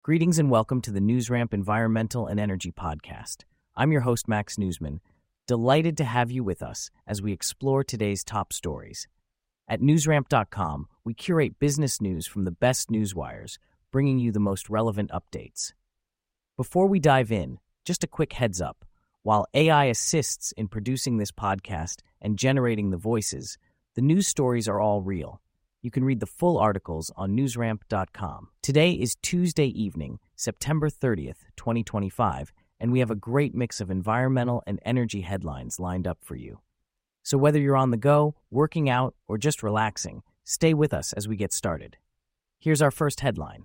Greetings and welcome to the NewsRamp Environmental and Energy Podcast. I'm your host, Max Newsman. Delighted to have you with us as we explore today's top stories. At newsramp.com, we curate business news from the best newswires, bringing you the most relevant updates. Before we dive in, just a quick heads up. While AI assists in producing this podcast and generating the voices, the news stories are all real. You can read the full articles on newsramp.com. Today is Tuesday evening, September 30th, 2025, and we have a great mix of environmental and energy headlines lined up for you. So whether you're on the go, working out, or just relaxing, stay with us as we get started. Here's our first headline.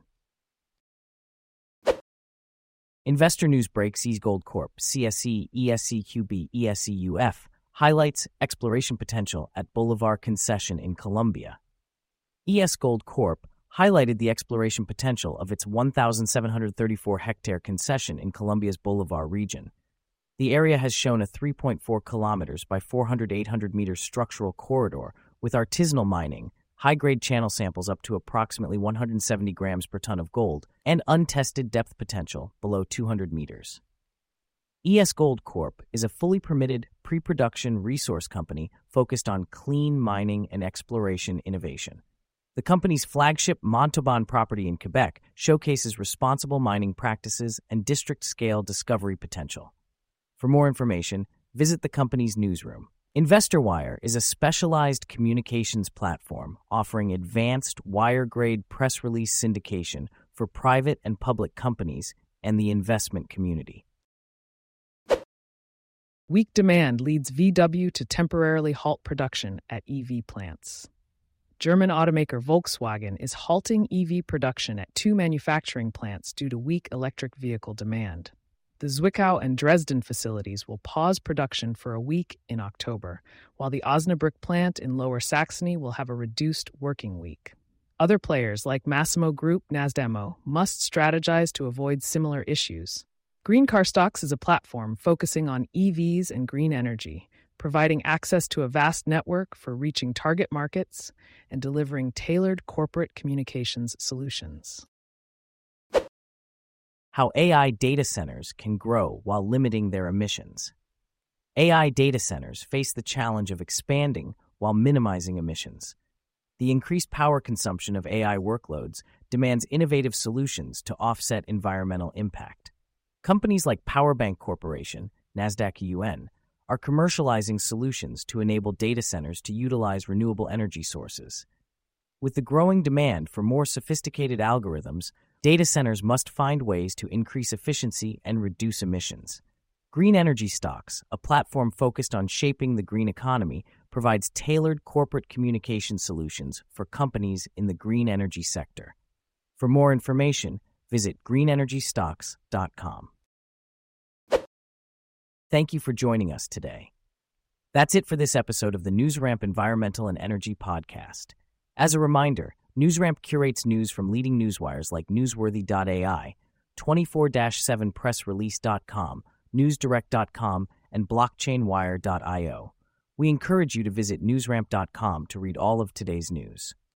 Investor News Break sees Gold Corp, CSE, ESCQB, ESCUF, highlights exploration potential at Bolivar Concession in Colombia. ES Gold Corp highlighted the exploration potential of its 1,734-hectare concession in Colombia's Bolivar region. The area has shown a 3.4 kilometers by 800-meter structural corridor with artisanal mining, high-grade channel samples up to approximately 170 grams per ton of gold, and untested depth potential below 200 meters. ES Gold Corp is a fully permitted pre-production resource company focused on clean mining and exploration innovation. The company's flagship Montauban property in Quebec showcases responsible mining practices and district-scale discovery potential. For more information, visit the company's newsroom. InvestorWire is a specialized communications platform offering advanced wire-grade press release syndication for private and public companies and the investment community. Weak demand leads VW to temporarily halt production at EV plants. German automaker Volkswagen is halting EV production at two manufacturing plants due to weak electric vehicle demand. The Zwickau and Dresden facilities will pause production for a week in October, while the Osnabrück plant in Lower Saxony will have a reduced working week. Other players like Massimo Group Nasdemo must strategize to avoid similar issues. Green Car Stocks is a platform focusing on EVs and green energy, providing access to a vast network for reaching target markets and delivering tailored corporate communications solutions. How AI data centers can grow while limiting their emissions. AI data centers face the challenge of expanding while minimizing emissions. The increased power consumption of AI workloads demands innovative solutions to offset environmental impact. Companies like PowerBank Corporation, Nasdaq UN, are commercializing solutions to enable data centers to utilize renewable energy sources. With the growing demand for more sophisticated algorithms, data centers must find ways to increase efficiency and reduce emissions. Green Energy Stocks, a platform focused on shaping the green economy, provides tailored corporate communication solutions for companies in the green energy sector. For more information, visit greenenergystocks.com. Thank you for joining us today. That's it for this episode of the NewsRamp Environmental and Energy Podcast. As a reminder, NewsRamp curates news from leading newswires like Newsworthy.ai, 24/7pressrelease.com, newsdirect.com, and blockchainwire.io. We encourage you to visit newsramp.com to read all of today's news.